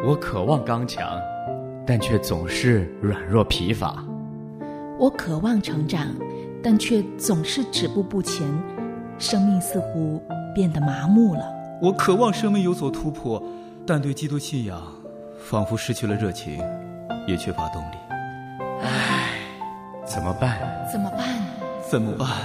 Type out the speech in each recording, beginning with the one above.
我渴望刚强，但却总是软弱疲乏。 我渴望成长，但却总是止步不前，生命似乎变得麻木了。 我渴望生命有所突破，但对基督信仰仿佛失去了热情，也缺乏动力。 唉，怎么办？ 怎么办？ 怎么办？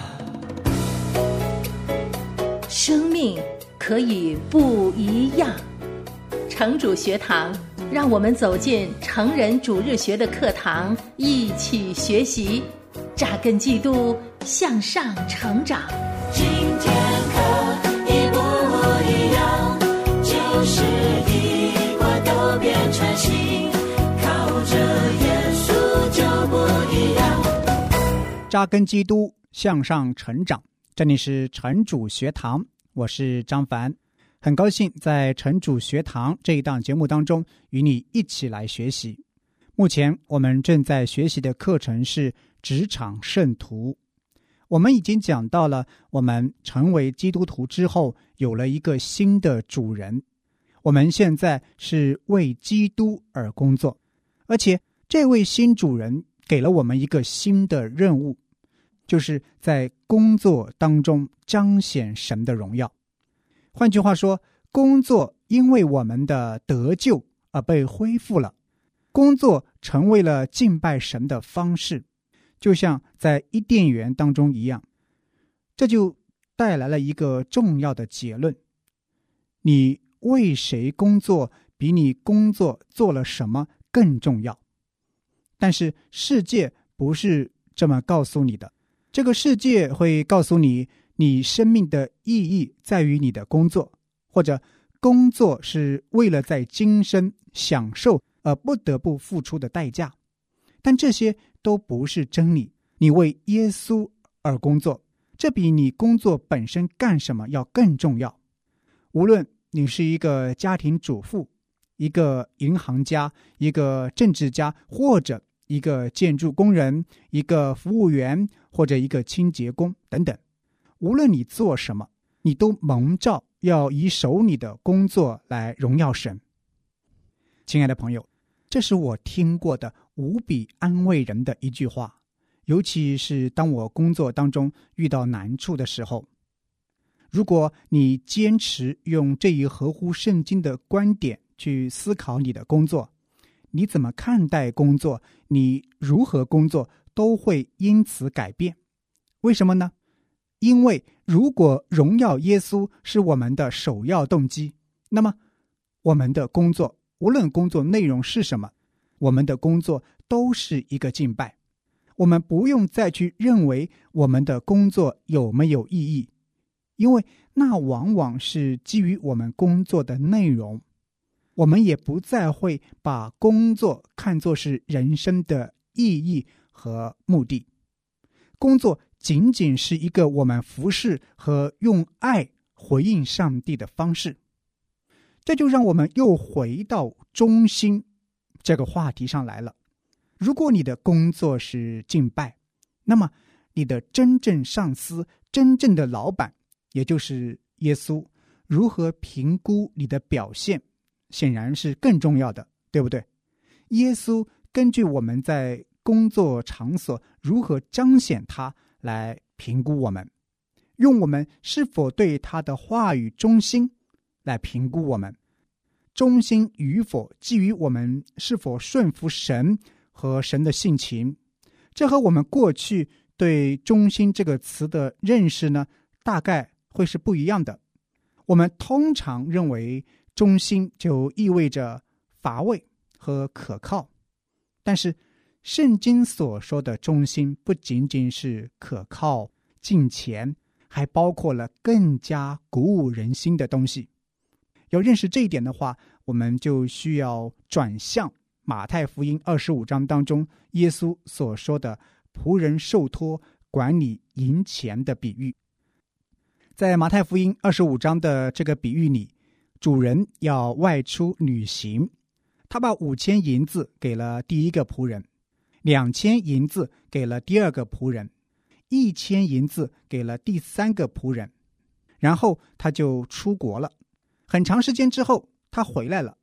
生命可以不一样。城主学堂，让我们走进成人主日学的课堂，一起学习，扎根基督，向上成长。 今天可以不一样，就是一块都变成新，靠着耶稣就不一样。 扎根基督，向上成长。这里是城主学堂，我是张凡，很高兴在城主学堂这一档节目当中与你一起来学习。目前我们正在学习的课程是职场圣徒。我们已经讲到了我们成为基督徒之后有了一个新的主人，我们现在是为基督而工作，而且这位新主人给了我们一个新的任务，就是在工作当中彰显神的荣耀。换句话说，工作因为我们的得救而被恢复了，工作成为了敬拜神的方式，就像在伊甸园当中一样。这就带来了一个重要的结论：你为谁工作比你工作做了什么更重要。但是世界不是这么告诉你的，这个世界会告诉你，你生命的意义在于你的工作，或者工作是为了在今生享受而不得不付出的代价。但这些都不是真理。你为耶稣而工作，这比你工作本身干什么要更重要。无论你是一个家庭主妇，一个银行家，一个政治家，或者一个建筑工人，一个服务员，或者一个清洁工等等，无论你做什么，你都蒙召要以守你的工作来荣耀神。亲爱的朋友，这是我听过的无比安慰人的一句话，尤其是当我工作当中遇到难处的时候。如果你坚持用这一合乎圣经的观点去思考你的工作，你怎么看待工作，你如何工作，都会因此改变。为什么呢？因为如果荣耀耶稣是我们的首要动机，那么我们的工作，无论工作内容是什么，我们的工作都是一个敬拜。我们不用再去认为我们的工作有没有意义，因为那往往是基于我们工作的内容。我们也不再会把工作看作是人生的意义和目的。工作仅仅是一个我们服侍和用爱回应上帝的方式。这就让我们又回到中心这个话题上来了。如果你的工作是敬拜，那么你的真正上司，真正的老板，也就是耶稣，如何评估你的表现，显然是更重要的，对不对？耶稣根据我们在工作场所如何彰显他来评估我们，用我们是否对他的话语忠心来评估我们。忠心与否基于我们是否顺服神和神的性情。这和我们过去对忠心这个词的认识呢，大概会是不一样的。我们通常认为忠心就意味着乏味和可靠，但是圣经所说的忠心不仅仅是可靠敬虔，还包括了更加鼓舞人心的东西。要认识这一点的话，我们就需要转向马太福音25章当中耶稣所说的仆人受托管理银钱的比喻。在马太福音25章的这个比喻里，主人要外出旅行，他把5000银子给了第一个仆人，2000银子给了第二个仆人，1000银子给了第三个仆人，然后他就出国了。很长时间之后他回来了，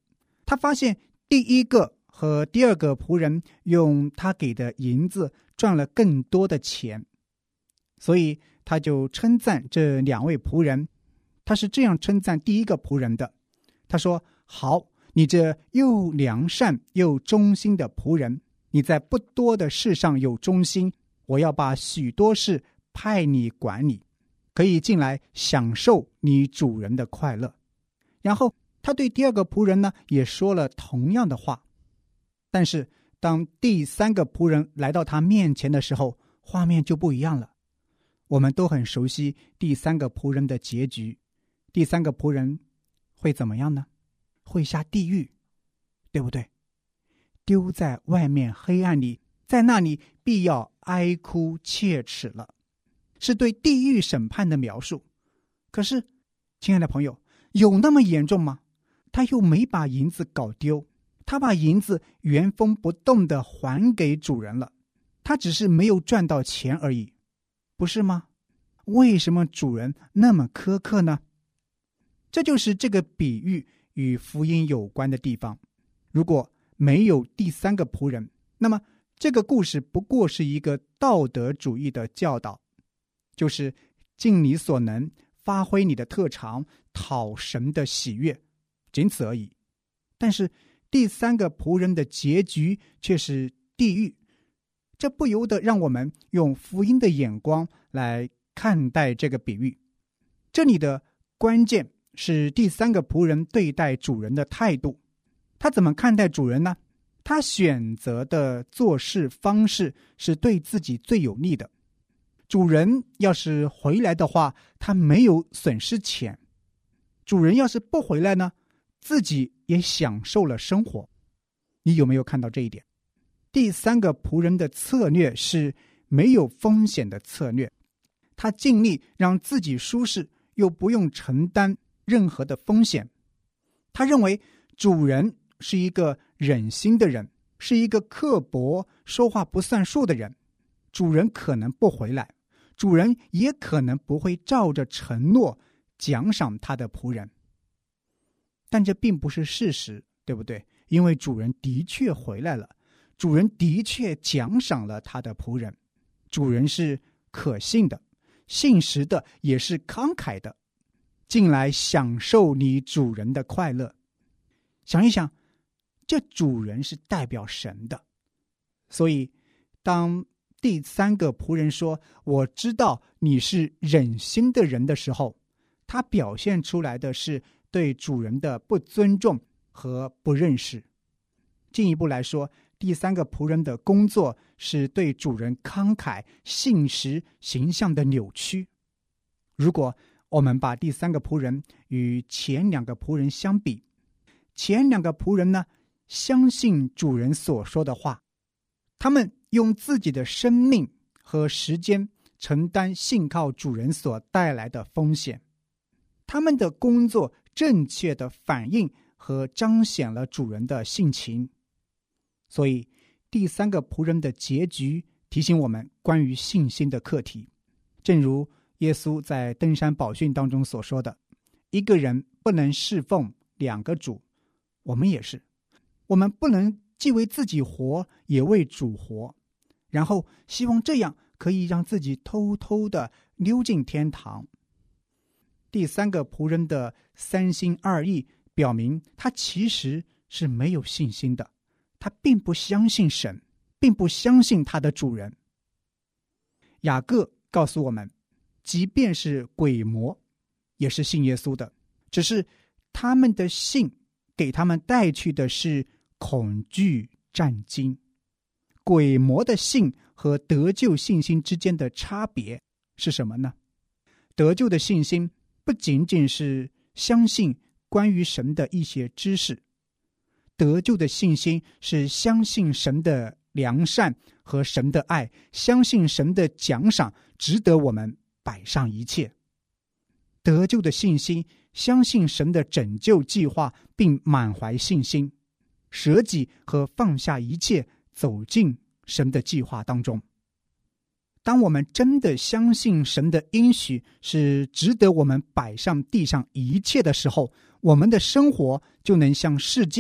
他发现第一个和第二个仆人用他给的银子赚了更多的钱，所以他就称赞这两位仆人。他是这样称赞第一个仆人的，他说：好，你这又良善又忠心的仆人，你在不多的事上有忠心，我要把许多事派你管理，可以进来享受你主人的快乐。然后他对第二个仆人呢也说了同样的话。但是当第三个仆人来到他面前的时候，画面就不一样了。我们都很熟悉第三个仆人的结局，第三个仆人会怎么样呢？会下地狱，对不对？丢在外面黑暗里，在那里必要哀哭切齿了，是对地狱审判的描述。可是亲爱的朋友，有那么严重吗？他又没把银子搞丢，他把银子原封不动地还给主人了，他只是没有赚到钱而已，不是吗？为什么主人那么苛刻呢？这就是这个比喻与福音有关的地方。如果没有第三个仆人，那么这个故事不过是一个道德主义的教导，就是尽你所能，发挥你的特长，讨神的喜悦，仅此而已。但是第三个仆人的结局却是地狱，这不由得让我们用福音的眼光来看待这个比喻。这里的关键是第三个仆人对待主人的态度。他怎么看待主人呢？他选择的做事方式是对自己最有利的。主人要是回来的话，他没有损失钱；主人要是不回来呢，自己也享受了生活。你有没有看到这一点？第三个仆人的策略是没有风险的策略，他尽力让自己舒适，又不用承担任何的风险。他认为主人是一个忍心的人，是一个刻薄、说话不算数的人。主人可能不回来，主人也可能不会照着承诺奖赏他的仆人。但这并不是事实，对不对？因为主人的确回来了，主人的确奖赏了他的仆人。主人是可信的，信实的，也是慷慨的，进来享受你主人的快乐。想一想，这主人是代表神的，所以当第三个仆人说我知道你是忍心的人的时候，他表现出来的是对主人的不尊重和不认识。进一步来说，第三个仆人的工作是对主人慷慨、信实、形象的扭曲。如果我们把第三个仆人与前两个仆人相比，前两个仆人呢，相信主人所说的话，他们用自己的生命和时间承担信靠主人所带来的风险。他们的工作正确的反映和彰显了主人的性情。所以第三个仆人的结局提醒我们关于信心的课题。正如耶稣在登山宝训当中所说的，一个人不能侍奉两个主。我们也是，我们不能既为自己活，也为主活，然后希望这样可以让自己偷偷的溜进天堂。第三个仆人的三心二意表明他其实是没有信心的，他并不相信神，并不相信他的主人。雅各告诉我们，即便是鬼魔也是信耶稣的，只是他们的信给他们带去的是恐惧战惊。鬼魔的信和得救信心之间的差别是什么呢？得救的信心不仅仅是相信关于神的一些知识，得救的信心是相信神的良善和神的爱，相信神的奖赏值得我们摆上一切。得救的信心相信神的拯救计划，并满怀信心，舍己和放下一切，走进神的计划当中。当我们真的相信神的应许是值得我们摆上地上一切的时候，我们的生活就能向世界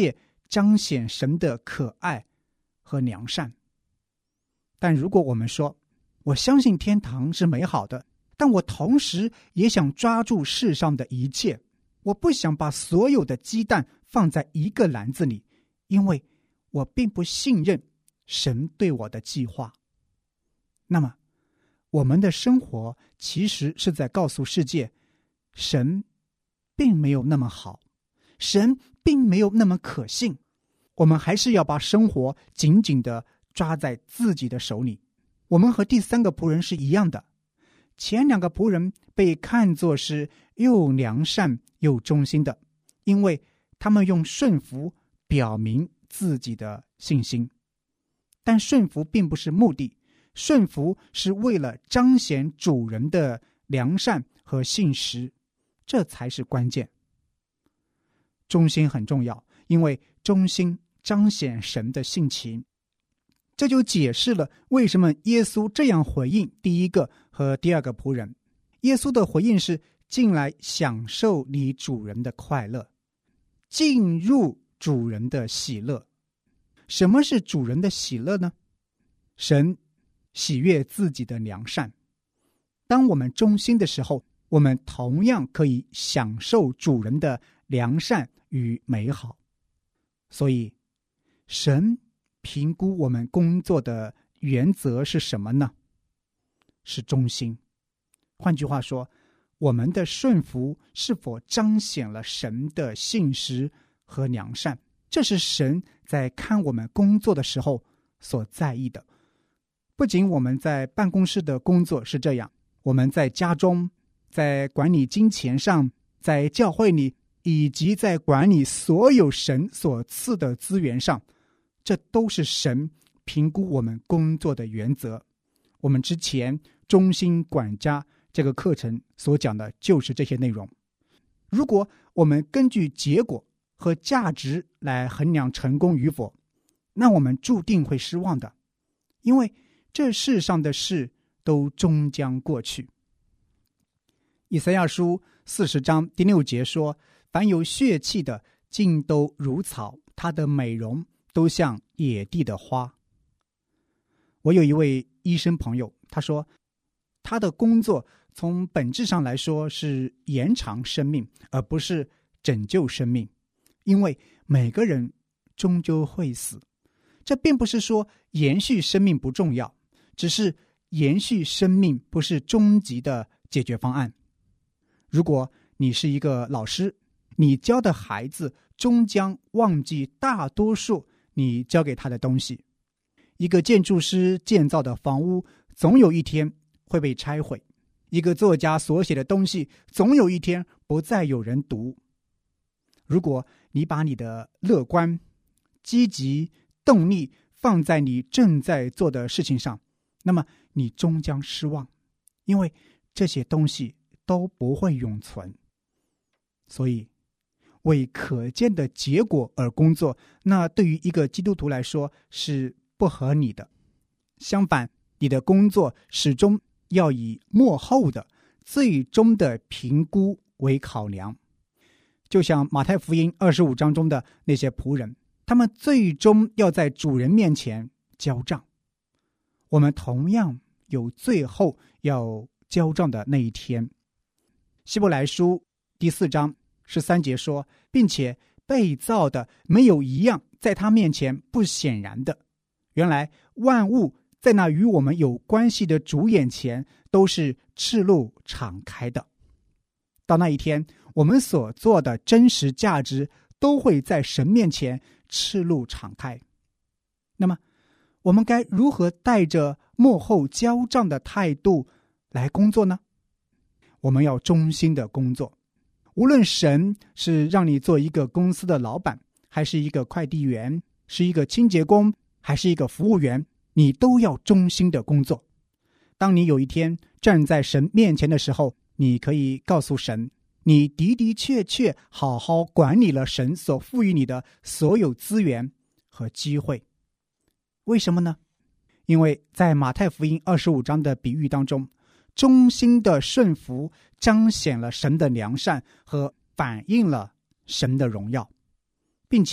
彰显神的可爱和良善。但如果我们说，我相信天堂是美好的，但我同时也想抓住世上的一切，我不想把所有的鸡蛋放在一个篮子里，因为我并不信任神对我的计划。那么我们的生活其实是在告诉世界，神并没有那么好，神并没有那么可信。我们还是要把生活紧紧地抓在自己的手里。我们和第三个仆人是一样的，前两个仆人被看作是又良善又忠心的，因为他们用顺服表明自己的信心。但顺服并不是目的，顺服是为了彰显主人的良善和信实，这才是关键。忠心很重要，因为忠心彰显神的性情。这就解释了为什么耶稣这样回应第一个和第二个仆人。耶稣的回应是进来享受你主人的快乐，进入主人的喜乐。什么是主人的喜乐呢？神喜悦自己的良善。当我们忠心的时候，我们同样可以享受主人的良善与美好。所以神评估我们工作的原则是什么呢？是忠心。换句话说，我们的顺服是否彰显了神的信实和良善，这是神在看我们工作的时候所在意的。不仅我们在办公室的工作是这样，我们在家中，在管理金钱上，在教会里，以及在管理所有神所赐的资源上，这都是神评估我们工作的原则。我们之前忠心管家这个课程所讲的就是这些内容。如果我们根据结果和价值来衡量成功与否，那我们注定会失望的，因为这世上的事都终将过去。以赛亚书40章第6节说，凡有血气的尽都如草，它的美容都像野地的花。我有一位医生朋友，他说他的工作从本质上来说是延长生命，而不是拯救生命，因为每个人终究会死。这并不是说延续生命不重要，只是延续生命不是终极的解决方案。如果你是一个老师，你教的孩子终将忘记大多数你教给他的东西。一个建筑师建造的房屋总有一天会被拆毁，一个作家所写的东西总有一天不再有人读。如果你把你的乐观、积极、动力放在你正在做的事情上，那么你终将失望，因为这些东西都不会永存。所以为可见的结果而工作，那对于一个基督徒来说是不合理的。相反，你的工作始终要以末后的最终的评估为考量。就像马太福音25章中的那些仆人，他们最终要在主人面前交账。我们同样有最后要交账的那一天。希伯来书第4章13节说，并且被造的没有一样在他面前不显然的。原来万物在那与我们有关系的主眼前都是赤露敞开的。到那一天，我们所做的真实价值都会在神面前赤露敞开。那么我们该如何带着末后交账的态度来工作呢？我们要忠心的工作。无论神是让你做一个公司的老板，还是一个快递员，是一个清洁工，还是一个服务员，你都要忠心的工作。当你有一天站在神面前的时候，你可以告诉神，你的的确确好好管理了神所赋予你的所有资源和机会。为什么呢？因为在马太福音25章的比喻当中，忠心的顺服彰显了神的良善和反映了神的荣耀，并且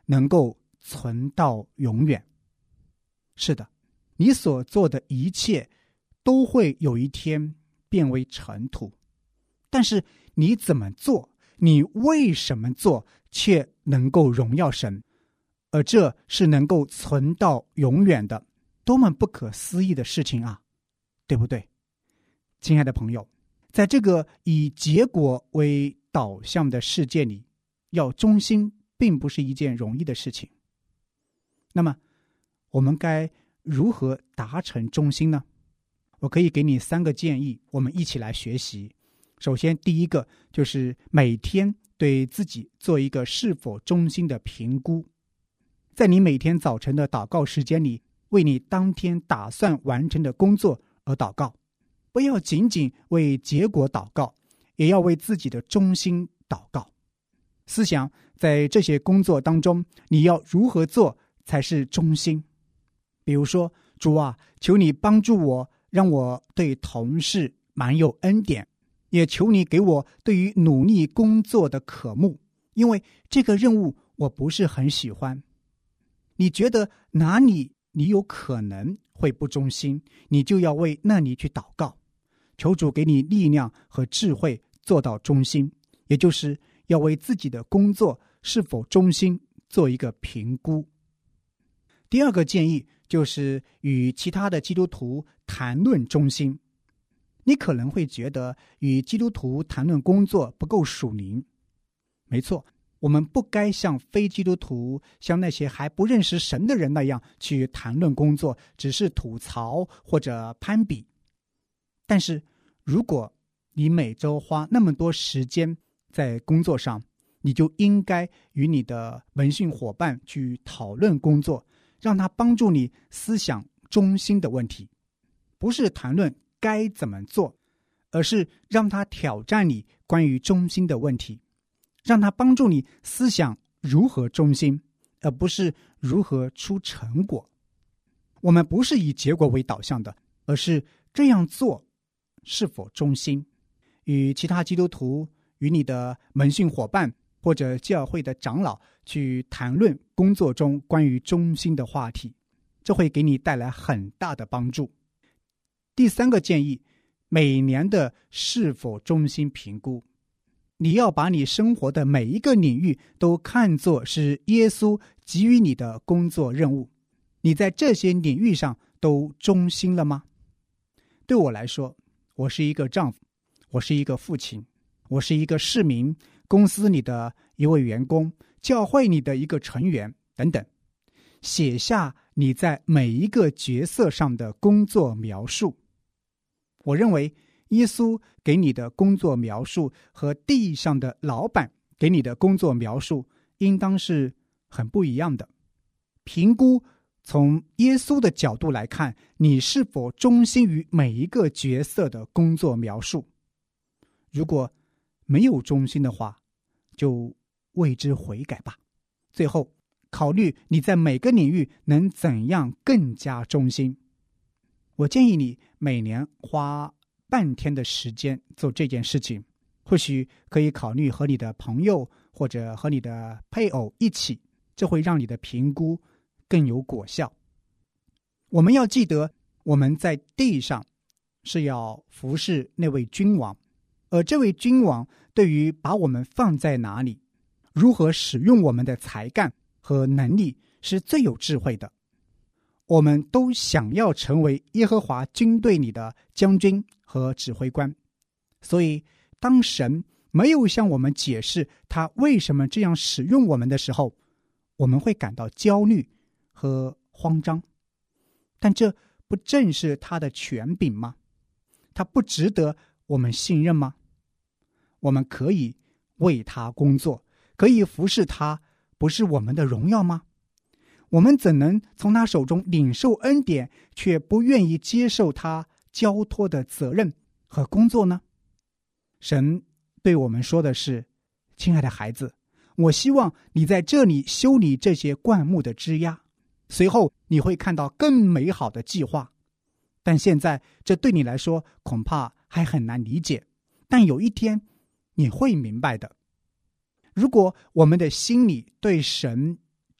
能够存到永远。是的，你所做的一切都会有一天变为尘土，但是你怎么做，你为什么做，却能够荣耀神，而这是能够存到永远的，多么不可思议的事情啊，对不对？亲爱的朋友，在这个以结果为导向的世界里，要忠心并不是一件容易的事情。那么我们该如何达成忠心呢？我可以给你3个建议，我们一起来学习。首先，第一个就是每天对自己做一个是否忠心的评估。在你每天早晨的祷告时间里，为你当天打算完成的工作而祷告，不要仅仅为结果祷告，也要为自己的忠心祷告。思想在这些工作当中，你要如何做才是忠心？比如说，主啊，求你帮助我，让我对同事蛮有恩典，也求你给我对于努力工作的渴慕，因为这个任务我不是很喜欢。你觉得哪里你有可能会不忠心，你就要为那里去祷告，求主给你力量和智慧做到忠心，也就是要为自己的工作是否忠心做一个评估。第二个建议就是与其他的基督徒谈论忠心。你可能会觉得与基督徒谈论工作不够属灵。没错，我们不该像非基督徒，像那些还不认识神的人那样去谈论工作，只是吐槽或者攀比。但是如果你每周花那么多时间在工作上，你就应该与你的闻讯伙伴去讨论工作，让他帮助你思想忠心的问题，不是谈论该怎么做，而是让他挑战你关于忠心的问题，让他帮助你思想如何忠心，而不是如何出成果。我们不是以结果为导向的，而是这样做是否忠心。与其他基督徒，与你的门训伙伴或者教会的长老去谈论工作中关于忠心的话题，这会给你带来很大的帮助。第3个建议，每年的是否忠心评估。你要把你生活的每一个领域都看作是耶稣给予你的工作任务。你在这些领域上都忠心了吗？对我来说，我是一个丈夫，我是一个父亲，我是一个市民，公司里的一位员工，教会里的一个成员等等。写下你在每一个角色上的工作描述。我认为耶稣给你的工作描述和地上的老板给你的工作描述应当是很不一样的。评估从耶稣的角度来看，你是否忠心于每一个角色的工作描述。如果没有忠心的话，就为之悔改吧。最后考虑你在每个领域能怎样更加忠心。我建议你每年花半天的时间做这件事情，或许可以考虑和你的朋友或者和你的配偶一起，这会让你的评估更有果效。我们要记得，我们在地上是要服侍那位君王，而这位君王对于把我们放在哪里，如何使用我们的才干和能力是最有智慧的。我们都想要成为耶和华军队里的将军和指挥官，所以当神没有向我们解释他为什么这样使用我们的时候，我们会感到焦虑和慌张。但这不正是他的权柄吗？他不值得我们信任吗？我们可以为他工作，可以服侍他，不是我们的荣耀吗？我们怎能从他手中领受恩典，却不愿意接受他交托的责任和工作呢？神对我们说的是，亲爱的孩子，我希望你在这里修理这些灌木的枝桠，随后你会看到更美好的计划。但现在这对你来说恐怕还很难理解，但有一天你会明白的。如果我们的心里对神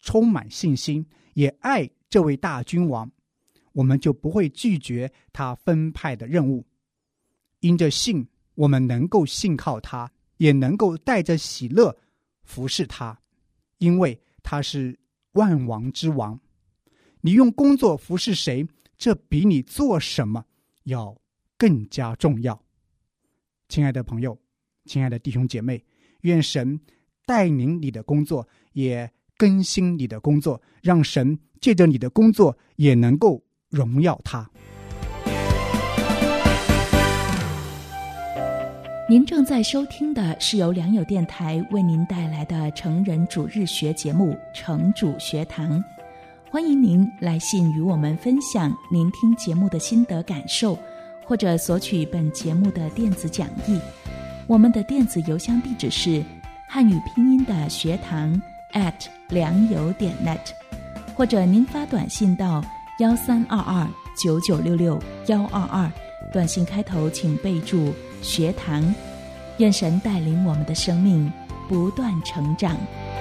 充满信心，也爱这位大君王，我们就不会拒绝他分派的任务。因着信，我们能够信靠他，也能够带着喜乐服侍他，因为他是万王之王。你用工作服侍谁，这比你做什么要更加重要。亲爱的朋友，亲爱的弟兄姐妹，愿神带领你的工作，也更新你的工作，让神借着你的工作也能够荣耀他。 您正在收听的是由良友电台为您带来的成人主日学节目《成主学堂》，欢迎您来信与我们分享您听节目的心得感受，或者索取本节目的电子讲义。我们的电子邮箱地址是汉语拼音的学堂良友.net， 或者您发短信到13229966-122，短信开头请备注学堂。愿神带领我们的生命不断成长。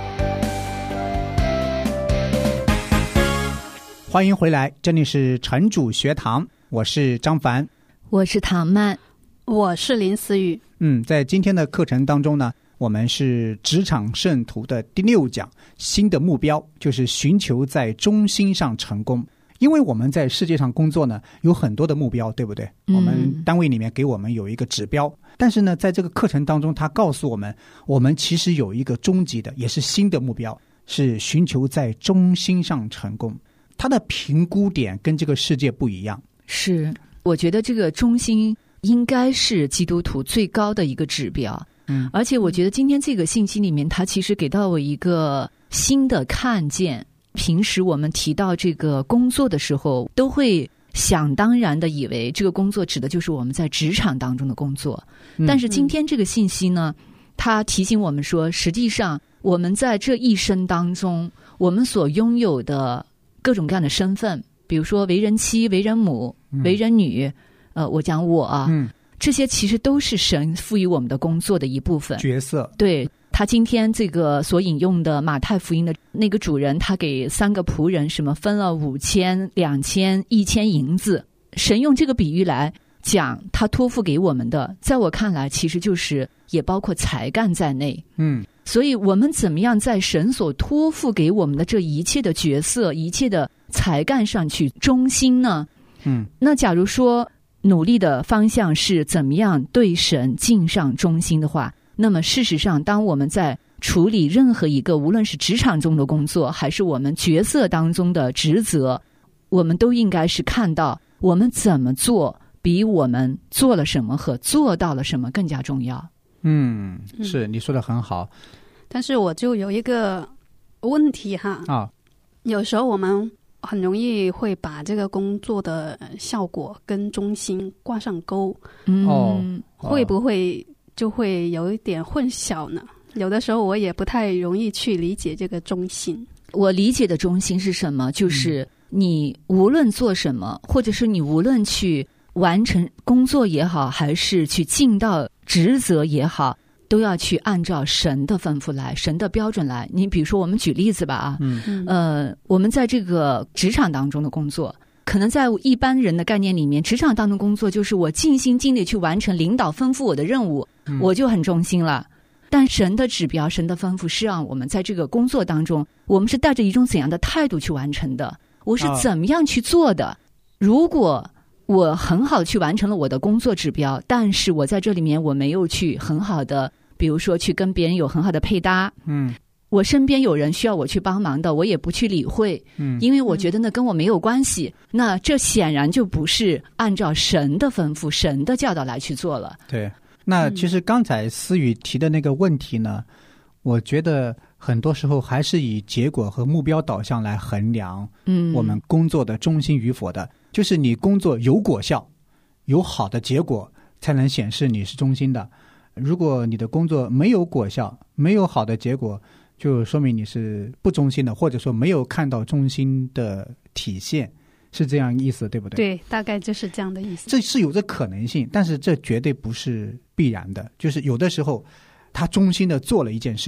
欢迎回来，这里是城主学堂，我是张凡， 我是唐曼， 我是林思雨。 在今天的课程当中呢，我们是职场圣徒的第6讲，新的目标就是寻求在中心上成功。因为我们在世界上工作呢，有很多的目标，对不对？我们单位里面给我们有一个指标，但是呢，在这个课程当中，他告诉我们，我们其实有一个终极的，也是新的目标，是寻求在中心上成功。他的评估点跟这个世界不一样。 是，我觉得这个中心应该是基督徒最高的一个指标。而且我觉得今天这个信息里面，他其实给到我一个新的看见。平时我们提到这个工作的时候，都会想当然的以为这个工作指的就是我们在职场当中的工作。但是今天这个信息呢，它提醒我们说，实际上我们在这一生当中，我们所拥有的各种各样的身份，比如说为人妻、为人母、为人女，我讲我啊，这些其实都是神赋予我们的工作的一部分角色。 对，他今天这个所引用的马太福音的那个主人，他给3个仆人什么分了5000、2000、1000银子，神用这个比喻来讲他托付给我们的，在我看来其实就是也包括才干在内。所以我们怎么样在神所托付给我们的这一切的角色、一切的才干上去忠心呢？那假如说努力的方向是怎么样对神尽上忠心的话，那么事实上当我们在处理任何一个无论是职场中的工作还是我们角色当中的职责，我们都应该是看到我们怎么做比我们做了什么和做到了什么更加重要。 是，你说的很好。 但是我就有一个问题哈，有时候我们很容易会把这个工作的效果跟忠心挂上钩，会不会就会有一点混淆呢？有的时候我也不太容易去理解这个忠心。 我理解的忠心是什么？就是你无论做什么，或者是你无论去完成工作也好，还是去尽到职责也好，都要去按照神的吩咐来，神的标准来。你比如说我们举例子吧我们在这个职场当中的工作，可能在一般人的概念里面，职场当中工作就是我尽心尽力去完成领导吩咐我的任务，我就很忠心了。但神的指标，神的吩咐是让我们在这个工作当中，我们是带着一种怎样的态度去完成的，我是怎么样去做的。如果我很好去完成了我的工作指标，但是我在这里面我没有去很好的，比如说去跟别人有很好的配搭，我身边有人需要我去帮忙的，我也不去理会，因为我觉得那跟我没有关系，那这显然就不是按照神的吩咐、神的教导来去做了。 对，那其实刚才思雨提的那个问题呢，我觉得很多时候还是以结果和目标导向来衡量我们工作的忠心与否的。就是你工作有果效，有好的结果，才能显示你是忠心的。如果你的工作没有果效，没有好的结果，就说明你是不忠心的，或者说没有看到忠心的体现，是这样意思，对不对？ 对，大概就是这样的意思。 这是有这可能性，但是这绝对不是必然的。就是有的时候他忠心的做了一件事情，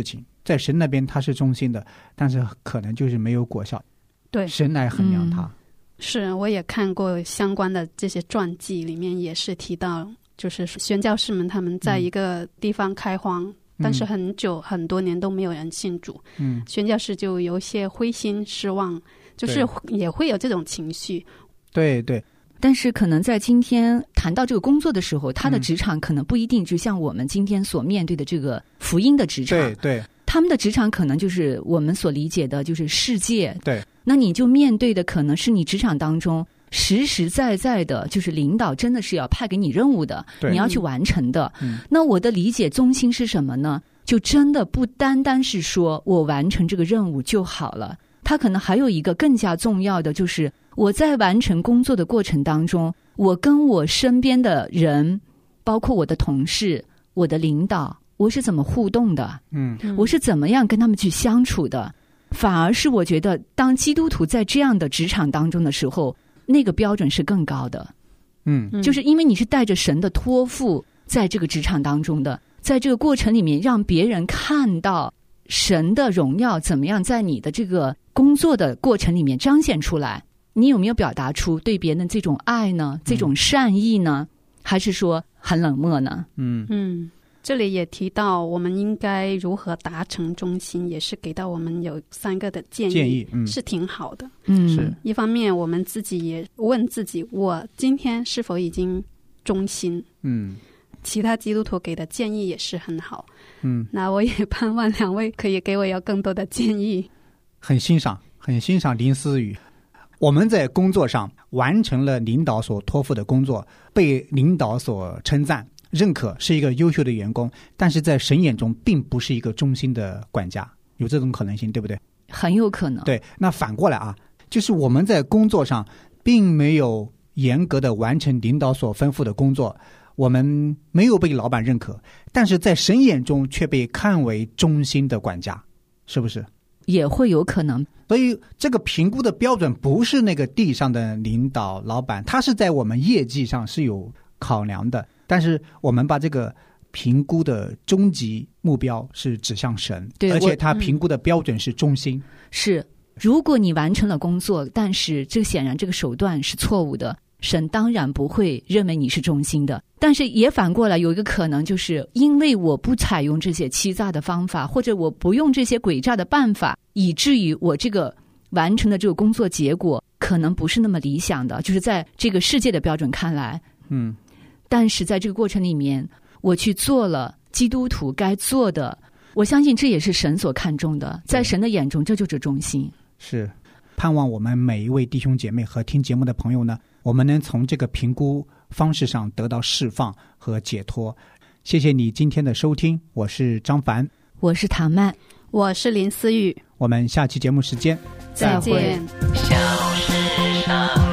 在神那边他是忠心的，但是可能就是没有果效。 对， 神来衡量他。 是，我也看过相关的这些传记，里面也是提到，就是宣教士们他们在一个地方开荒，但是很多年都没有人信主，宣教士就有一些灰心失望，就是也会有这种情绪。 对对。 但是可能在今天谈到这个工作的时候，他的职场可能不一定就像我们今天所面对的这个福音的职场。 对对。 他们的职场可能就是我们所理解的就是世界。 对。 那你就面对的可能是你职场当中实实在在的，就是领导真的是要派给你任务的，你要去完成的。那我的理解中心是什么呢？就真的不单单是说我完成这个任务就好了，它可能还有一个更加重要的，就是我在完成工作的过程当中，我跟我身边的人，包括我的同事、我的领导，我是怎么互动的？我是怎么样跟他们去相处的？反而是我觉得，当基督徒在这样的职场当中的时候，那个标准是更高的。就是因为你是带着神的托付在这个职场当中的，在这个过程里面，让别人看到神的荣耀怎么样在你的这个工作的过程里面彰显出来。你有没有表达出对别人的这种爱呢？这种善意呢？还是说很冷漠呢？ 这里也提到我们应该如何达成忠心，也是给到我们有3个的建议，是挺好的。 是一方面我们自己也问自己，我今天是否已经忠心？其他基督徒给的建议也是很好。那我也盼望2位可以给我有更多的建议。 很欣赏林思雨。我们在工作上完成了领导所托付的工作，被领导所称赞认可，是一个优秀的员工，但是在神眼中并不是一个忠心的管家，有这种可能性，对不对？ 很有可能。 对，那反过来啊，就是我们在工作上并没有严格的完成领导所吩咐的工作，我们没有被老板认可，但是在神眼中却被看为忠心的管家，是不是？ 也会有可能。 所以这个评估的标准不是那个地上的领导老板，他是在我们业绩上是有考量的，但是我们把这个评估的终极目标是指向神，而且他评估的标准是忠心。 是，如果你完成了工作，但是这显然这个手段是错误的，神当然不会认为你是忠心的。但是也反过来有一个可能，就是因为我不采用这些欺诈的方法，或者我不用这些诡诈的办法，以至于我这个完成的这个工作结果可能不是那么理想的，就是在这个世界的标准看来。但是在这个过程里面，我去做了基督徒该做的，我相信这也是神所看重的，在神的眼中这就是忠心。 是，盼望我们每一位弟兄姐妹和听节目的朋友呢，我们能从这个评估方式上得到释放和解脱。谢谢你今天的收听，我是张凡， 我是唐曼， 我是林思雨， 我们下期节目时间再见。 小世上